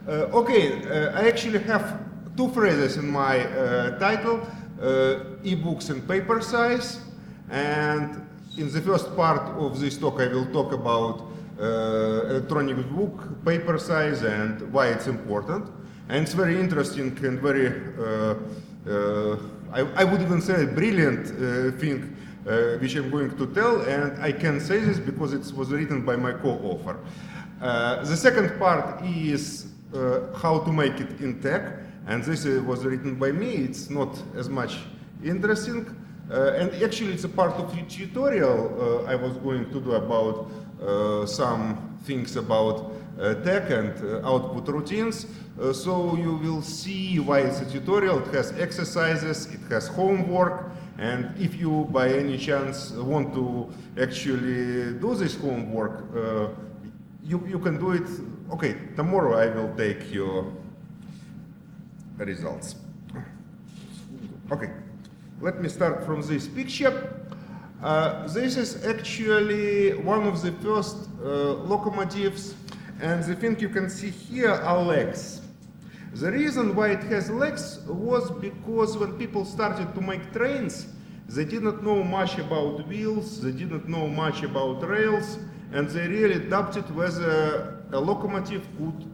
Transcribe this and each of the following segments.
I actually have two phrases in my title, e-books and paper size. And in the first part of this talk, I will talk about electronic book, paper size, and why it's important. And it's very interesting and very, I would even say, brilliant thing which I'm going to tell. And I can say this because it was written by my co-author. The second part is how to make it in tech. And this was written by me. It's not as much interesting. And actually, it's a part of the tutorial I was going to do about some things about tech and output routines. So you will see why it's a tutorial. It has exercises, it has homework, and if you by any chance want to actually do this homework, you can do it. Okay, tomorrow I will take your results. Okay. Let me start from this picture. This is actually one of the first locomotives, and the thing you can see here are legs. The reason why it has legs was because when people started to make trains, they did not know much about wheels, they did not know much about rails, and they really doubted whether a locomotive could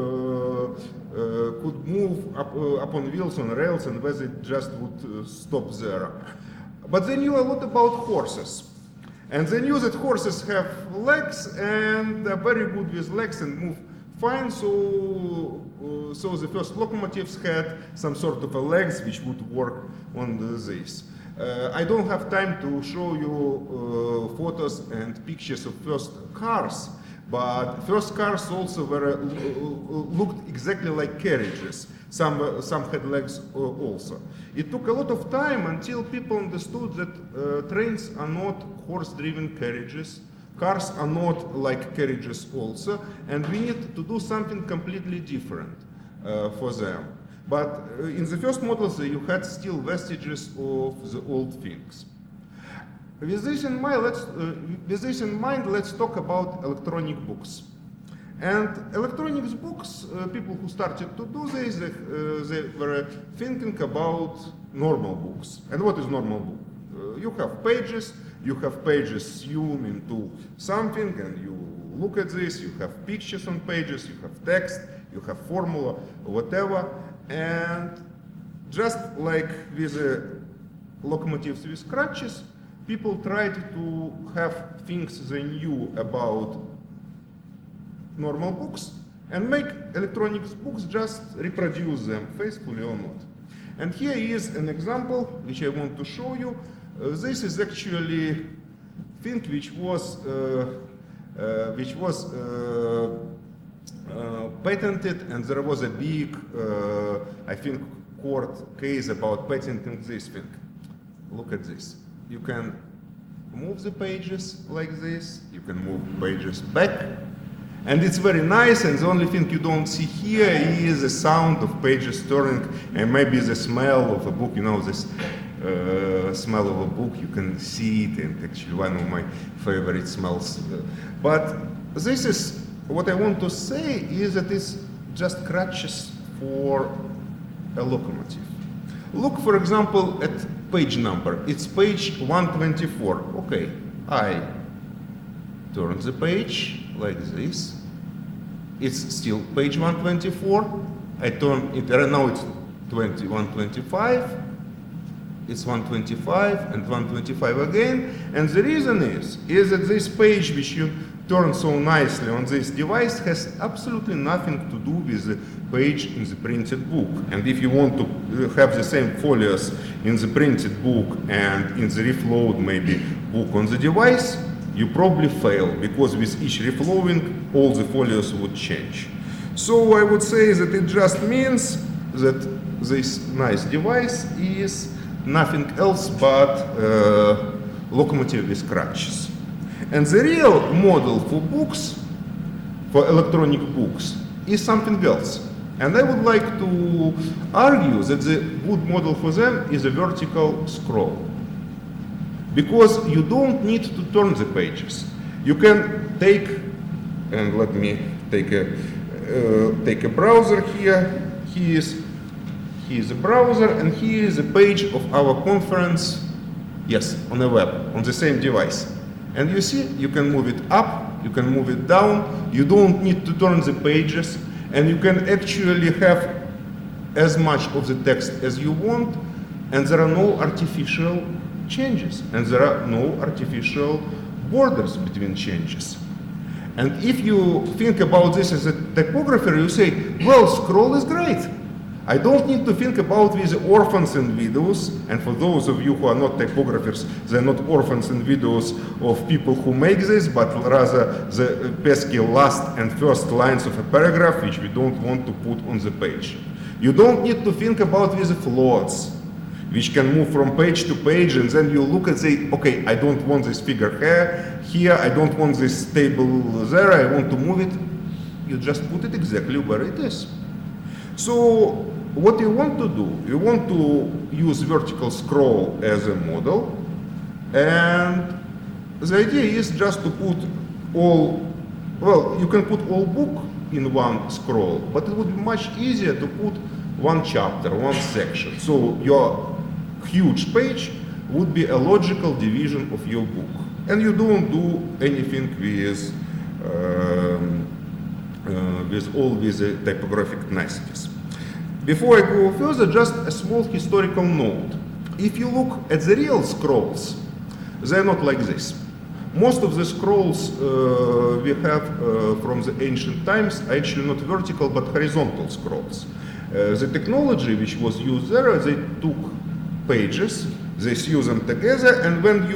move upon wheels on rails and whether it just would stop there. But they knew a lot about horses. And they knew that horses have legs and are very good with legs and move fine. So the first locomotives had some sort of a legs which would work on this. I don't have time to show you photos and pictures of first cars. But first cars also looked exactly like carriages. Some had legs also. It took a lot of time until people understood that trains are not horse-driven carriages. Cars are not like carriages also, and we need to do something completely different for them. But in the first models, you had still vestiges of the old things. With this in mind, let's talk about electronic books. And electronic books, people who started to do this, they were thinking about normal books. And what is normal book? You have pages zoom into something, and you look at this, you have pictures on pages, you have text, you have formula, whatever. And just like with locomotives with crutches, people tried to have things they knew about normal books and make electronic books, just reproduce them faithfully or not. And here is an example which I want to show you. This is actually thing which was patented, and there was a big, I think, court case about patenting this thing. Look at this. You can move the pages like this, you can move pages back, and it's very nice, and the only thing you don't see here is the sound of pages turning and maybe the smell of a book, you know, this smell of a book, you can see it, and actually one of my favorite smells. But this is, what I want to say is that it's just crutches for a locomotive. Look, for example, at page number. It's page 124. Okay, I turn the page like this. It's still page 124. I turn it, now it's 125. It's 125 and 125 again. And the reason is that this page which you turn so nicely on this device has absolutely nothing to do with the page in the printed book. And if you want to have the same folios in the printed book and in the reflowed maybe book on the device, you probably fail, because with each reflowing all the folios would change. So I would say that it just means that this nice device is nothing else but locomotive with crutches. And the real model for books, for electronic books, is something else. And I would like to argue that the good model for them is a vertical scroll. Because you don't need to turn the pages. You can take, and let me take a take a browser here. Here is a browser, and here is a page of our conference. Yes, on the web, on the same device. And you see, you can move it up, you can move it down. You don't need to turn the pages, and you can actually have as much of the text as you want, and there are no artificial changes, and there are no artificial borders between changes. And if you think about this as a typographer, you say, well, scroll is great. I don't need to think about these orphans and widows, and for those of you who are not typographers, they're not orphans and widows of people who make this, but rather the pesky last and first lines of a paragraph which we don't want to put on the page. You don't need to think about these floats, which can move from page to page, and then you look and say, okay, I don't want this figure here, I don't want this table there, I want to move it. You just put it exactly where it is. So what you want to do, you want to use vertical scroll as a model, and the idea is just to put all, well, you can put all book in one scroll, but it would be much easier to put one chapter, one section. So your huge page would be a logical division of your book, and you don't do anything with all these typographic niceties. Before I go further, just a small historical note. If you look at the real scrolls, they're not like this. Most of the scrolls we have from the ancient times are actually not vertical but horizontal scrolls. The technology which was used there, they took pages, they sew them together, and when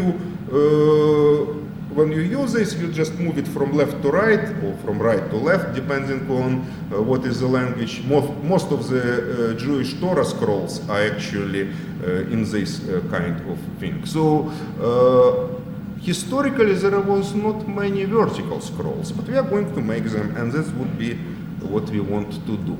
you use this, you just move it from left to right or from right to left, depending on what is the language. Most of the Jewish Torah scrolls are actually in this kind of thing. So historically, there was not many vertical scrolls, but we are going to make them, and this would be what we want to do.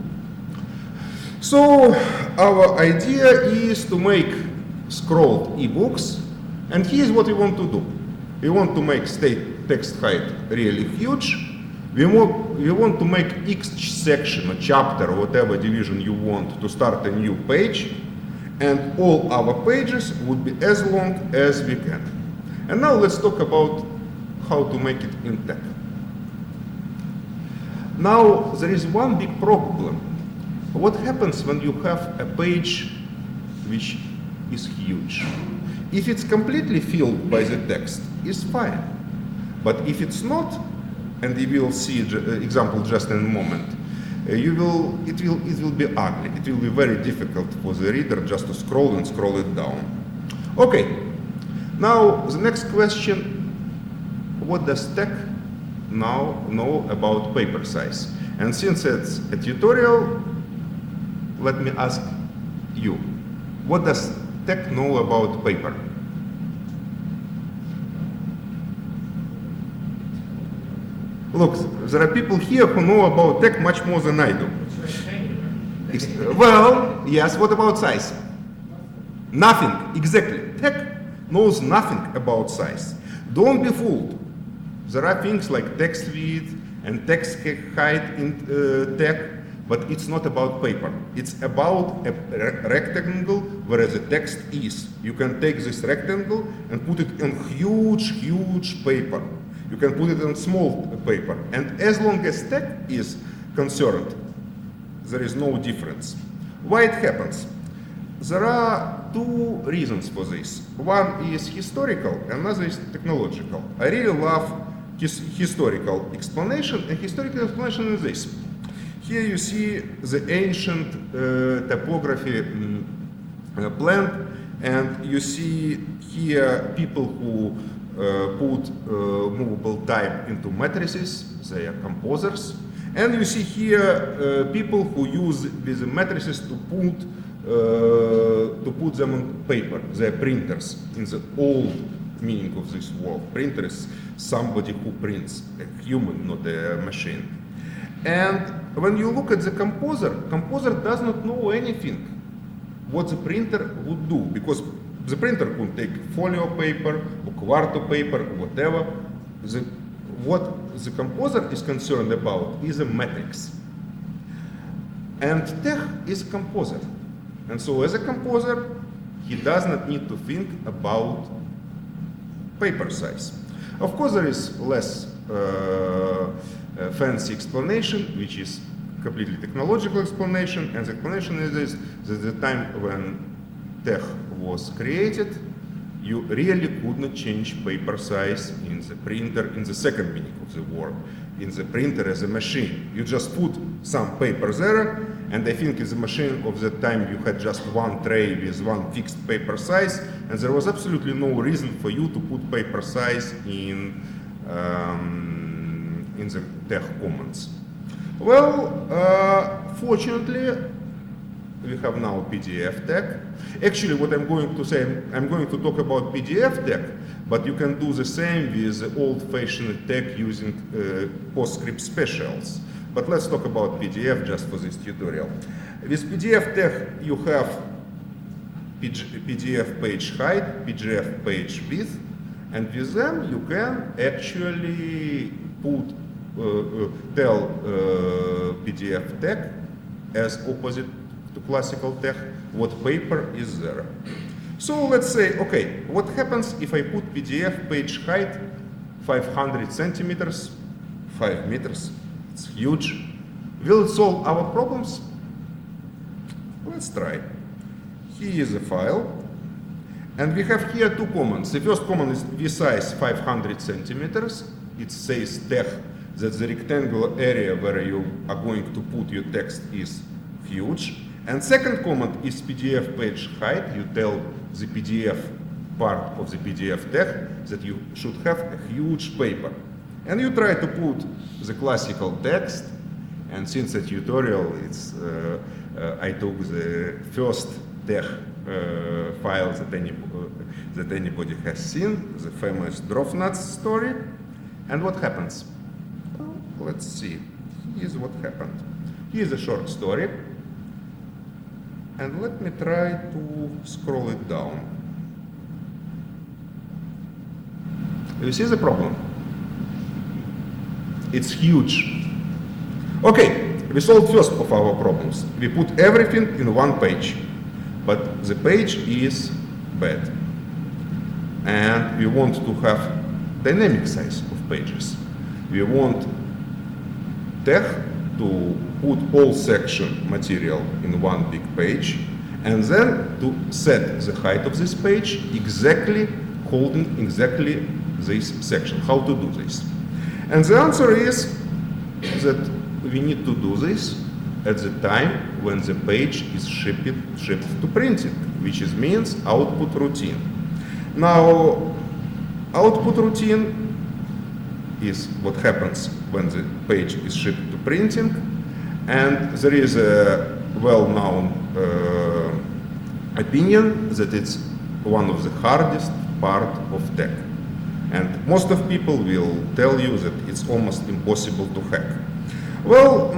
So our idea is to make scrolled ebooks, and here's what we want to do. We want to make text height really huge. We want to make each section, a chapter, or whatever division you want, to start a new page, and all our pages would be as long as we can. And now let's talk about how to make it in tech. Now there is one big problem. What happens when you have a page which is huge? If it's completely filled by the text, it's fine. But if it's not, and you will see example just in a moment, it will be ugly. It will be very difficult for the reader just to scroll and scroll it down. Okay, now the next question, what does tech now know about paper size? And since it's a tutorial, let me ask you, what does tech know about paper? Look, there are people here who know about tech much more than I do. Well, yes, what about size? Nothing, exactly. Tech knows nothing about size. Don't be fooled. There are things like text width and text height in tech, but it's not about paper. It's about a rectangle where the text is. You can take this rectangle and put it in huge paper. You can put it on small paper. And as long as tech is concerned, there is no difference. Why it happens? There are two reasons for this. One is historical, another is technological. I really love historical explanation, and historical explanation is this. Here you see the ancient typography plant, and you see here people who put movable type into matrices. They are composers. And you see here people who use these matrices to put them on paper. They are printers in the old meaning of this word. Printer is somebody who prints, a human, not a machine. And when you look at the composer does not know anything what the printer would do, because the printer could take folio paper or quarto paper or whatever. What the composer is concerned about is a matrix. And Tech is a composer. And so as a composer, he does not need to think about paper size. Of course, there is less fancy explanation, which is completely technological explanation, and the explanation is this, that the time when Tech was created, you really could not change paper size in the printer in the second meaning of the word, in the printer as a machine. You just put some paper there, and I think in the machine of that time you had just one tray with one fixed paper size, and there was absolutely no reason for you to put paper size in the Tech commands. Well, fortunately, we have now PDF Tech. Actually, what I'm going to say, I'm going to talk about PDF Tech, but you can do the same with the old-fashioned Tech using PostScript specials. But let's talk about PDF just for this tutorial. With PDF Tech, you have PDF page height, PDF page width, and with them you can actually tell PDF Tech as opposite to classical Tech what paper is there. So let's say, okay, what happens if I put PDF page height 500 centimeters, 5 meters? It's huge. Will it solve our problems? Let's try. Here is a file. And we have here two commands. The first command is vsize 500 centimeters. It says Tech that the rectangular area where you are going to put your text is huge. And second command is PDF page height. You tell the PDF part of the PDF Tech that you should have a huge paper. And you try to put the classical text. And since the tutorial, I took the first Tech file that anybody has seen, the famous Drofnuts story. And what happens? Well, let's see. Here's what happened. Here's a short story. And let me try to scroll it down. You see the problem? It's huge. Okay, we solved first of our problems. We put everything in one page, but the page is bad. And we want to have dynamic size of pages. We want Tech to put all section material in one big page, and then to set the height of this page exactly holding exactly this section. How to do this? And the answer is that we need to do this at the time when the page is shipped to printing, which means output routine. Now, output routine is what happens when the page is shipped to printing, and there is a well-known opinion that it's one of the hardest part of Tech. And most of people will tell you that it's almost impossible to hack. Well,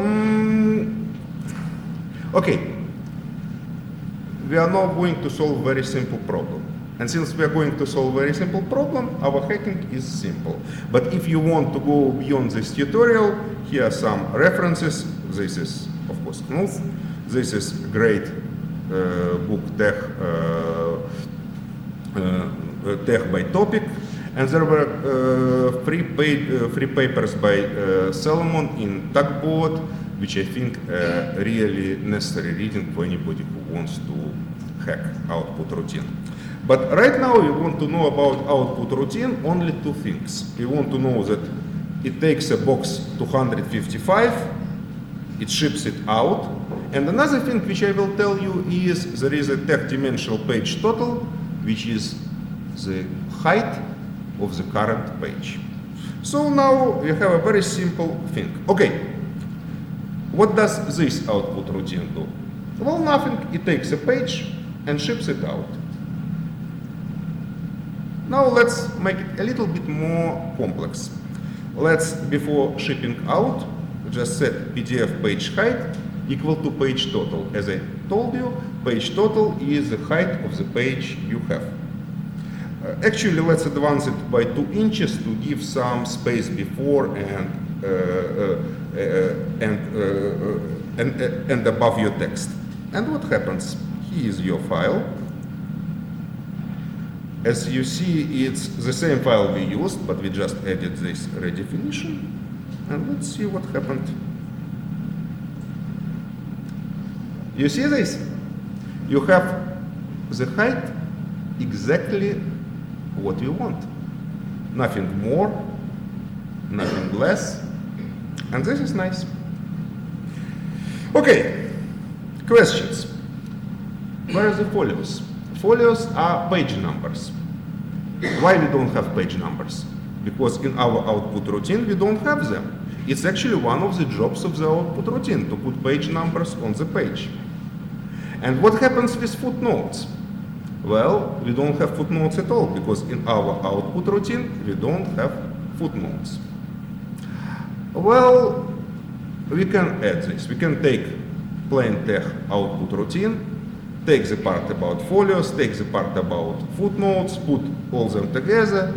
okay, we are now going to solve a very simple problem. And since we are going to solve a very simple problem, our hacking is simple. But if you want to go beyond this tutorial, here are some references. This is, of course, Knuth. This is great book, Tech by topic. And there were free papers by Solomon in Tugboat, which I think really necessary reading for anybody who wants to hack output routine. But right now we want to know about output routine only two things. We want to know that it takes a box 255, it ships it out, and another thing which I will tell you is there is a Tech dimensional page total, which is the height of the current page. So now we have a very simple thing. Okay, what does this output routine do? Well, nothing. It takes a page and ships it out. Now let's make it a little bit more complex. Let's, before shipping out, just set PDF page height equal to page total. As I told you, page total is the height of the page you have. Actually, let's advance it by 2 inches to give some space before and and above your text. And what happens? Here is your file. As you see, it's the same file we used, but we just added this redefinition. And let's see what happened. You see this? You have the height exactly what you want. Nothing more, nothing less. And this is nice. Okay, questions. Where are the folios? Folios are page numbers. Why we don't have page numbers? Because in our output routine we don't have them. It's actually one of the jobs of the output routine to put page numbers on the page. And what happens with footnotes? Well, we don't have footnotes at all because in our output routine we don't have footnotes. Well, we can add this. We can take plain text output routine, take the part about folios, take the part about footnotes, put all them together,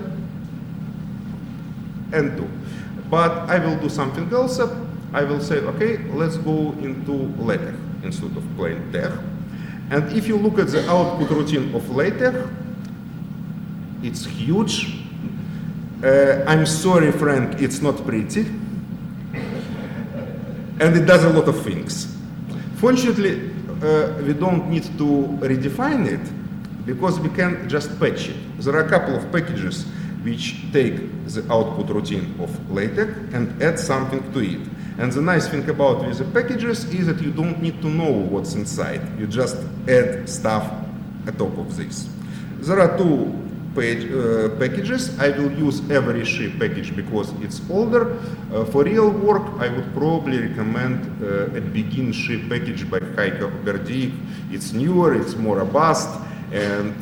and do. But I will do something else. I will say, okay, let's go into LaTeX instead of plain text. And if you look at the output routine of LaTeX, it's huge. I'm sorry, Frank, it's not pretty. And it does a lot of things. Fortunately, we don't need to redefine it because we can just patch it. There are a couple of packages which take the output routine of LaTeX and add something to it. And the nice thing about with the packages is that you don't need to know what's inside. You just add stuff on top of this. There are two packages. I will use Everyshi package because it's older. For real work, I would probably recommend a BeginShi package by Heiko Berdick. It's newer, it's more robust, and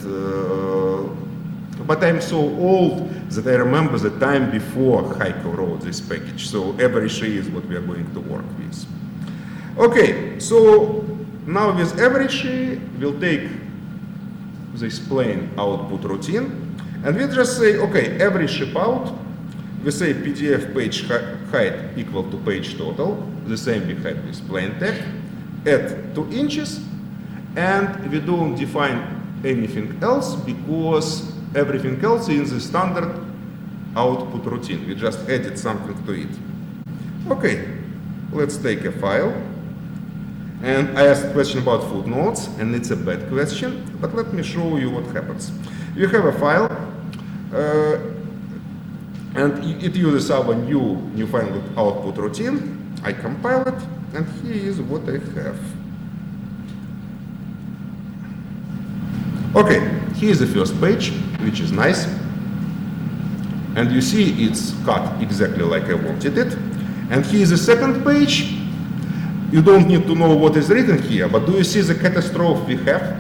but I'm so old that I remember the time before Heiko wrote this package. So Everyshi is what we are going to work with. Okay, so now with Everyshi, we'll take this plain output routine, and we just say, okay, every ship out, we say PDF page height equal to page total, the same we had with plain text, add 2 inches, and we don't define anything else because everything else is in the standard output routine. We just added something to it. Okay, let's take a file. And I asked a question about footnotes, and it's a bad question, but let me show you what happens. You have a file, and it uses our new final output routine. I compile it, and here is what I have. Okay, here is the first page, which is nice. And you see it's cut exactly like I wanted it. And here is the second page. You don't need to know what is written here, but do you see the catastrophe we have?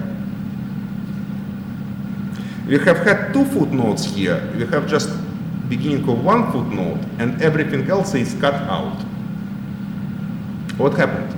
We have had 2 footnotes here. We have just beginning of 1 footnote, and everything else is cut out. What happened?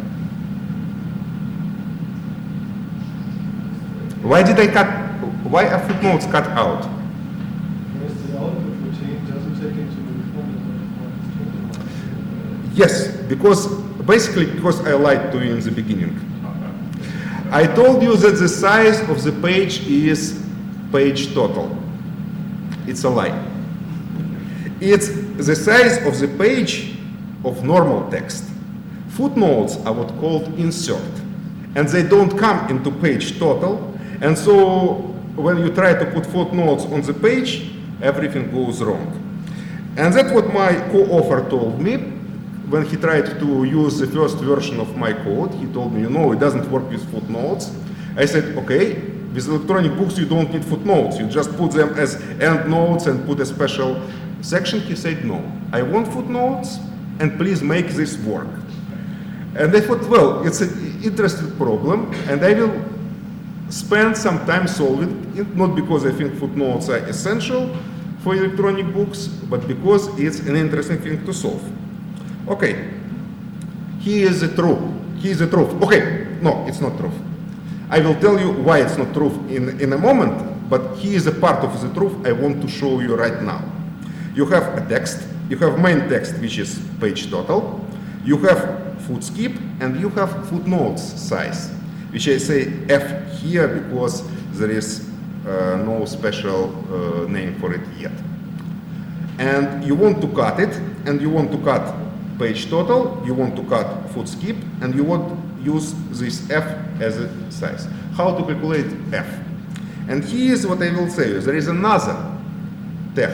Why did I cut? Why are footnotes cut out? Because the output routine doesn't take into account. Yes, because basically because I lied to you in the beginning. I told you that the size of the page is page total. It's a lie. It's the size of the page of normal text. Footnotes are what called insert, and they don't come into page total. And so when you try to put footnotes on the page, everything goes wrong. And that's what my co-author told me when he tried to use the first version of my code. He told me, it doesn't work with footnotes. I said, okay, with electronic books you don't need footnotes. You just put them as endnotes and put a special section. He said, no, I want footnotes, and please make this work. And I thought, well, it's an interesting problem, and I will spend some time solving it, not because I think footnotes are essential for electronic books, but because it's an interesting thing to solve. Okay, here is the truth. Here is the truth. Okay, no, it's not truth. I will tell you why it's not truth in a moment, but here is a part of the truth I want to show you right now. You have a text, you have main text, which is page total, you have foot skip, and you have footnotes size, which I say F here because there is no special name for it yet. And you want to cut it, and you want to cut page total, you want to cut foot skip, and you want to use this F as a size. How to calculate F? And here is what I will say you. There is another tech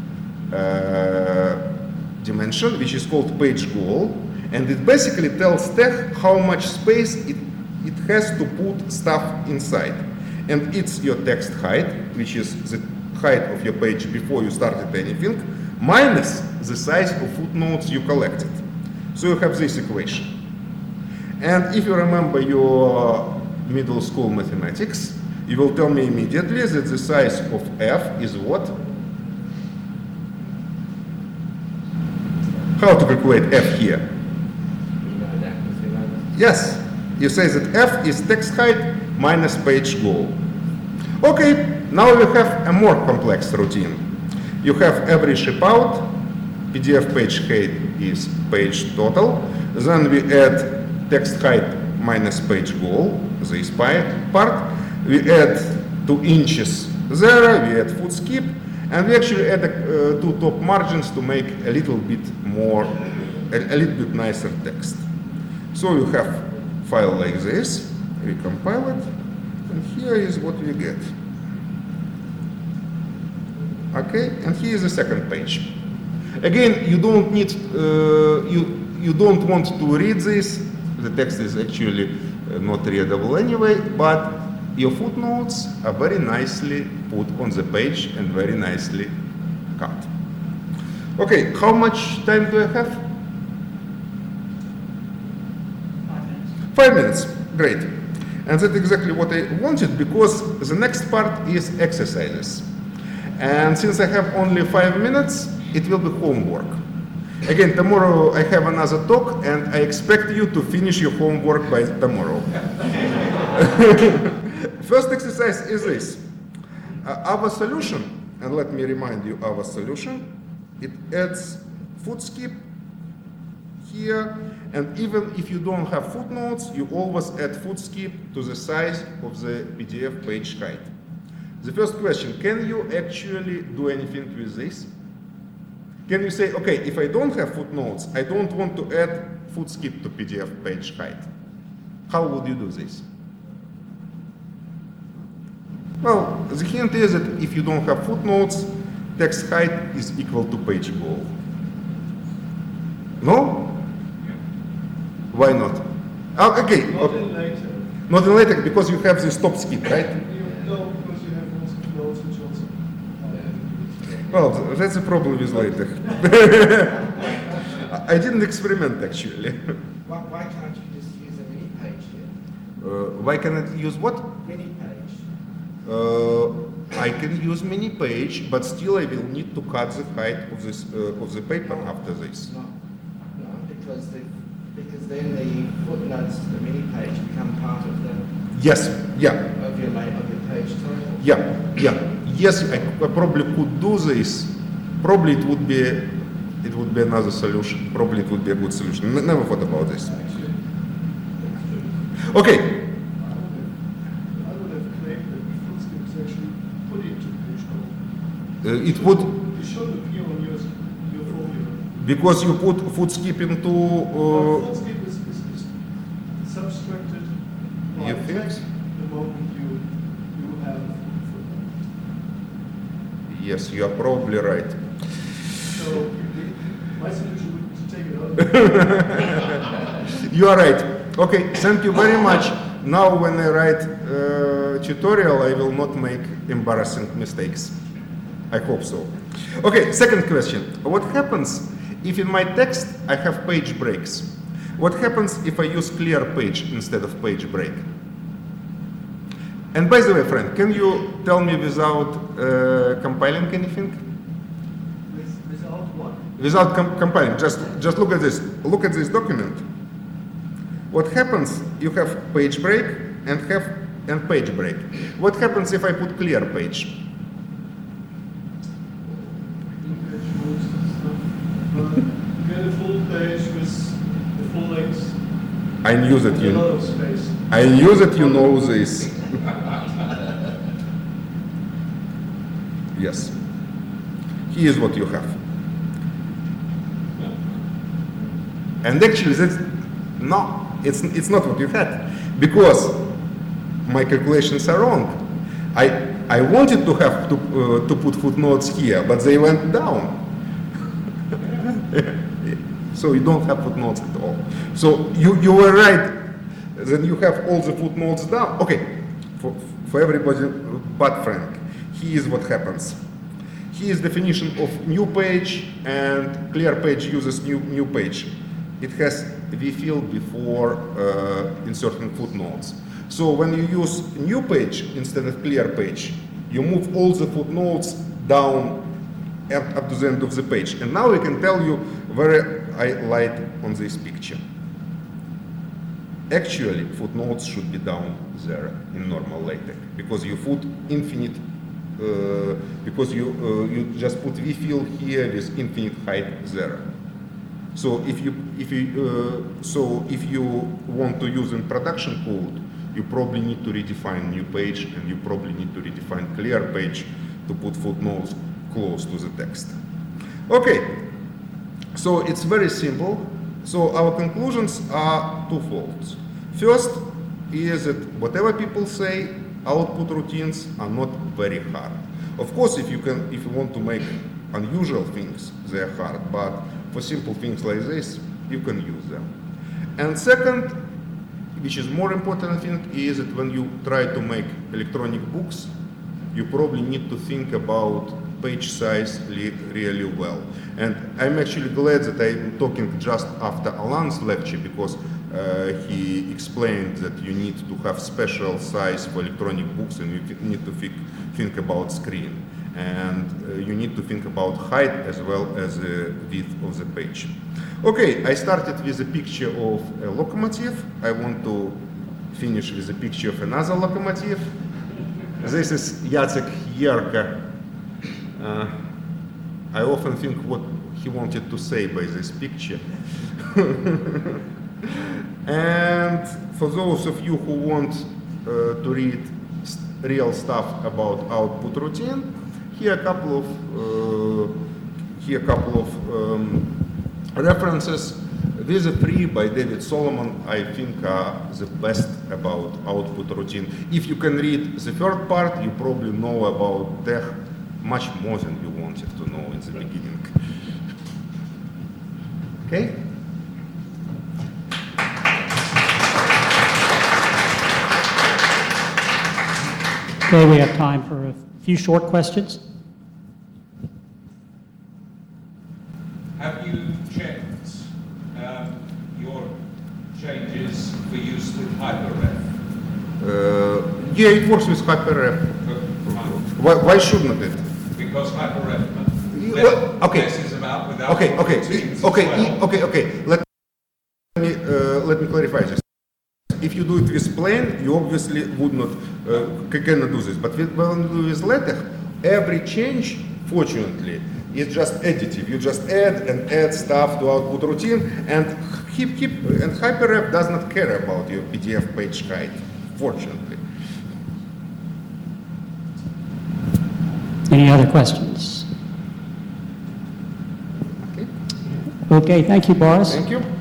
dimension, which is called page goal, and it basically tells tech how much space it has to put stuff inside. And it's your text height, which is the height of your page before you started anything, minus the size of footnotes you collected. So you have this equation. And if you remember your middle school mathematics, you will tell me immediately that the size of F is what? How to calculate F here? Yes, you say that F is text height minus page goal. Okay, now we have a more complex routine. You have every ship out, PDF page height is page total, then we add text height minus page goal, this part, we add 2 inches there, we add foot skip, and we actually add 2 top margins to make a little bit more, a little bit nicer text. So you have file like this, we compile it, and here is what we get. Okay, and here is the second page. Again, you don't need, you don't want to read this. The text is actually not readable anyway, but your footnotes are very nicely put on the page and very nicely cut. Okay, how much time do I have? 5 minutes. Great. And that's exactly what I wanted, because the next part is exercises. And since I have only 5 minutes, it will be homework. Again, tomorrow I have another talk, and I expect you to finish your homework by tomorrow. First exercise is this. Our solution, and let me remind you our solution, it adds foot skip here, and even if you don't have footnotes, you always add foot skip to the size of the PDF page height. The first question, can you actually do anything with this? Can you say, okay, if I don't have footnotes, I don't want to add foot skip to PDF page height. How would you do this? Well, the hint is that if you don't have footnotes, text height is equal to page goal. No? Why not? Oh, okay. Not in later. Not in later, because you have this stop skip, right? No, because you have also notes which also. Well, that's a problem with later. I didn't experiment actually. Why can't you just use a mini page here? Why can I use what? Mini page. I can use mini page, but still I will need to cut the height of this of the paper after this. No, because then the footnotes to the mini page become part of the Yes, yeah, of your page title. yeah. Yes, I probably could do this. Probably it would be another solution. Probably it would be a good solution. Never thought about this. Okay. I would have claimed that the foot skip is actually put into page code. It would, It should appear on your formula. because you put foot skip into. Foot skip is subtracted by You think? text the moment you have a footnote. Yes, you are probably right. So my solution would be to take it out. You are right. Okay, thank you very much. Now when I write tutorial, I will not make embarrassing mistakes. I hope so. Okay, second question. What happens if in my text I have page breaks? What happens if I use clear page instead of page break? And by the way, friend, can you tell me without compiling anything? Without what? Without compiling, just look at this. Look at this document. What happens? You have page break and page break. What happens if I put clear page? Get a full page with the full length I knew that A you. lot of space. I knew that you know this. Yes. Here's what you have. And actually, that's no, it's not what you had, because my calculations are wrong. I wanted to have to put footnotes here, but they went down. So you don't have footnotes at all. So you were right. Then you have all the footnotes down. Okay, for everybody but Frank, here's what happens. Here's definition of new page, and clear page uses new page. It has vfill before inserting footnotes. So when you use new page instead of clear page, you move all the footnotes down up to the end of the page. And now I can tell you where I light on this picture. Actually, footnotes should be down there in normal LaTeX, because you put infinite, because you just put vfill here with infinite height there. So if you want to use in production code, you probably need to redefine new page, and you probably need to redefine clear page to put footnotes close to the text. Okay, so it's very simple. So our conclusions are twofold. First is that whatever people say, output routines are not very hard. Of course, if you want to make unusual things, they're hard, but for simple things like this, you can use them. And second, which is more important thing, is that when you try to make electronic books, you probably need to think about page size really well. And I'm actually glad that I'm talking just after Alan's lecture, because he explained that you need to have special size for electronic books, and you need to think about screen. And you need to think about height as well as the width of the page. Okay, I started with a picture of a locomotive. I want to finish with a picture of another locomotive. This is Jacek Yerka. I often think what he wanted to say by this picture. And for those of you who want to read real stuff about output routine, here a couple of references. These are three by David Solomon, I think are the best about output routine. If you can read the third part, you probably know about tech much more than you wanted to know in the beginning. Okay? Okay, we have time for a few short questions. Have you checked your changes for use with HyperRef? Yeah, it works with HyperRef. Why shouldn't it? Because HyperRef Okay. messes about without Okay. routines as well. Let me clarify this. If you do it with plain, you obviously would not cannot do this. But when you do with LaTeX, every change, fortunately, is just additive. You just add stuff to output routine, and and HyperRef does not care about your PDF page height, fortunately. Any other questions? Okay, thank you, Boris. Thank you.